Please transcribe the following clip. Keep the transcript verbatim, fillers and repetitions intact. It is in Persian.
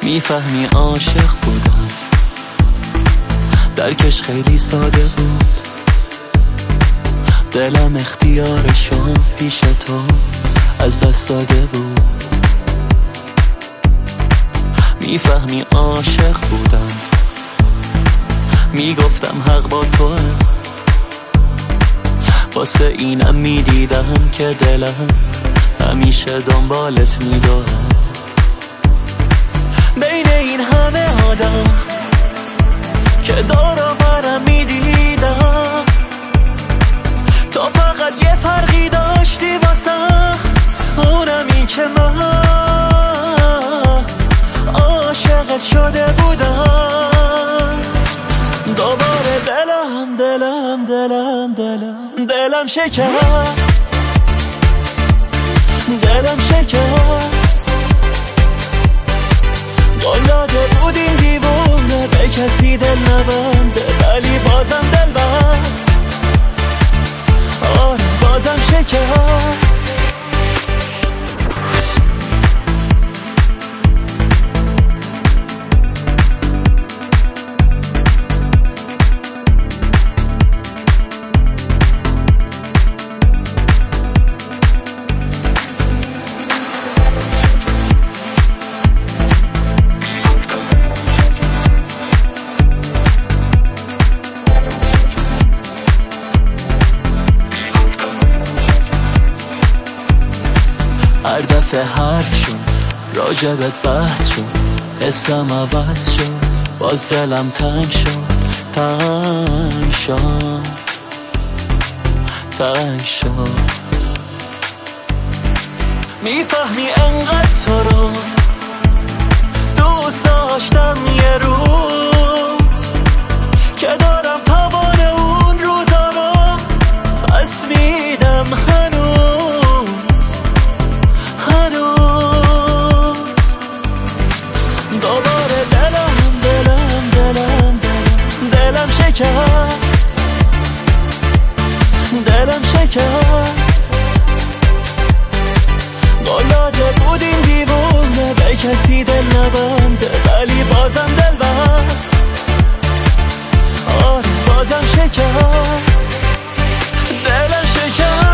میفهمی عاشق بودم، درکش خیلی ساده بود. دلم اختیارشو پیش تو از دست داده بود. میفهمی عاشق بودم، میگفتم حق با توه، واسه اینم میدیدم که دلم همیشه دنبالت میدوه. بین این همه آدم که دارم برم میدیدم، تو فقط یه فرقی داشتی واسم، اونم این که من عاشقت شده بودم. دوباره دلم دلم دلم دلم دلم شکست، دلم شکست. قلاده بود این دیوونه به کسی دل نبنده، ولی بازم دل بست. آره بازم شکست. هر دفعه حرف شد راجبت بحث شد، حسم عوض شد، باز دلم تنگ شد، تنگ شد، تنگ شد. میفهمی انقدر تو رو دوست داشتم یه روز، که دارم توان اون روزا رو پس میدم هنوز هنوز. دوباره دلم دلم دلم دلم دلم شکست، دلم شکست. قلاده بود این دیوونه به کسی دل نبنده، ولی بازم دل بست. آره بازم شکست، دلم شکست.